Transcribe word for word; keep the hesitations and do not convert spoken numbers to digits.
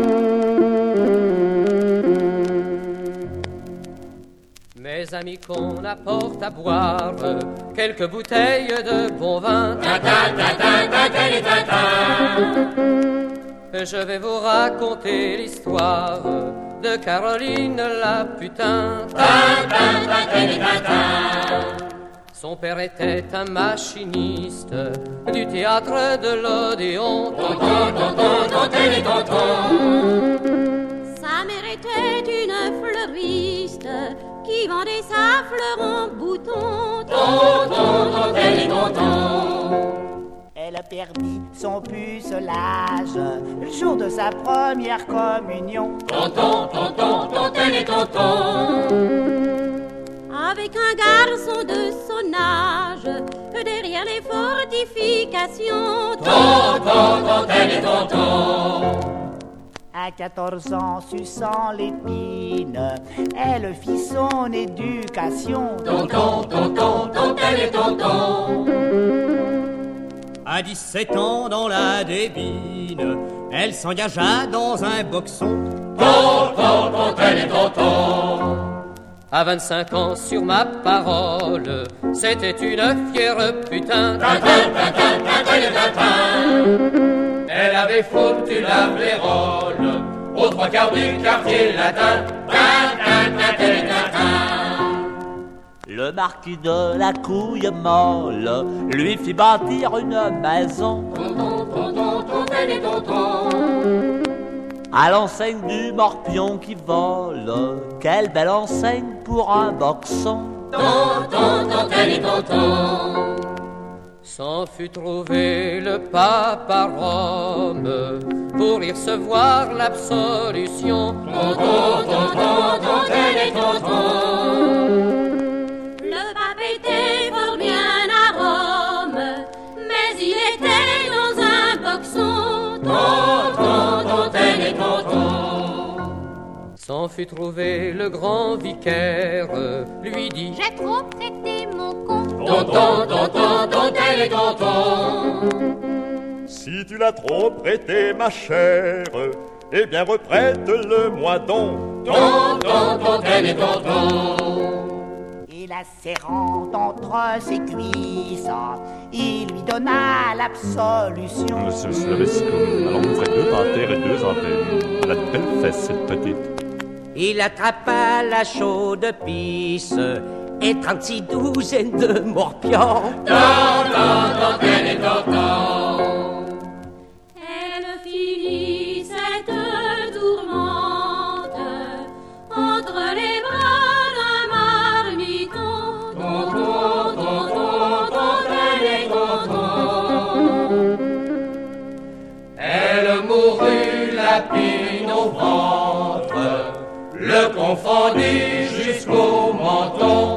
Mes amis, qu'on apporte à boire quelques bouteilles de bon vin. Je vais vous raconter l'histoire de Caroline la putain. Son père était un machiniste du théâtre de l'Odéon. Sa mère était une fleuriste qui vendait sa fleur en bouton. Elle a perdu son pucelage le jour de sa première communion. Tonton, tonton, tonton et tonton. Avec un garçon de son âge, derrière les fortifications. Tonton, tonton et tonton. À quatorze ans, suçant l'épine, elle fit son éducation. Tonton, tonton, tonton et tonton. À dix-sept ans, dans la débine, elle s'engagea dans un boxon. Tonton, tonton et tonton. À vingt-cinq ans, sur ma parole, c'était une fière putain. Elle avait foutu la blaireole aux trois quarts du quartier latin. Le marquis de la couille molle lui fit bâtir une maison. Tonton, tonton, tonton et tonton. À l'enseigne du morpion qui vole, quelle belle enseigne pour un boxon. Tonton, tonton et tonton. S'en fut trouvé le pape à Rome pour y recevoir l'absolution. Tonton, tonton, tonton et tonton. Le pape était fort bien à Rome, mais il était dans un boxon. Tonton, tonton et tonton. S'en fut trouvé le grand vicaire, lui dit: j'ai trop prêté mon compte. Tonton, tonton, tonton et tonton. Si tu l'as trop prêté, ma chère, eh bien reprête-le-moi donc. Tonton, tonton et tonton. Et la serrant entre ses cuisses, il lui donna l'absolution. Monsieur Slavesco, alors vous ferez deux panthères et deux antennes. Elle a de belles fesses, cette petite. Il attrapa la chaude pisse et trente-six douzaines de morpions. Tonton, tonton et tonton. Elle finit cette tourmente entre les bras d'un marmiton. Tonton, tonton, tonton et tonton. Elle mourut la pine au ventre, le confondit jusqu'au menton.